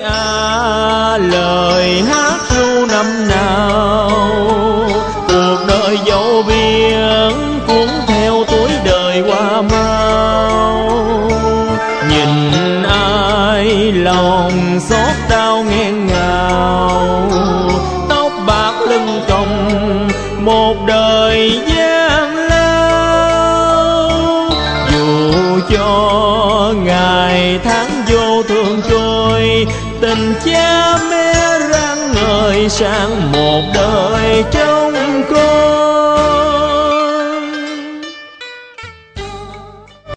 lời hát ru năm nào, cuộc đời dẫu biển cuốn theo tuổi đời qua mau. Nhìn ai lòng xót đau nghẹn ngào, tóc bạc lưng còng một đời gian lao. Dù cho ngày tháng vô thường trôi, tình cha mẹ ráng ngời sang một đời trôi.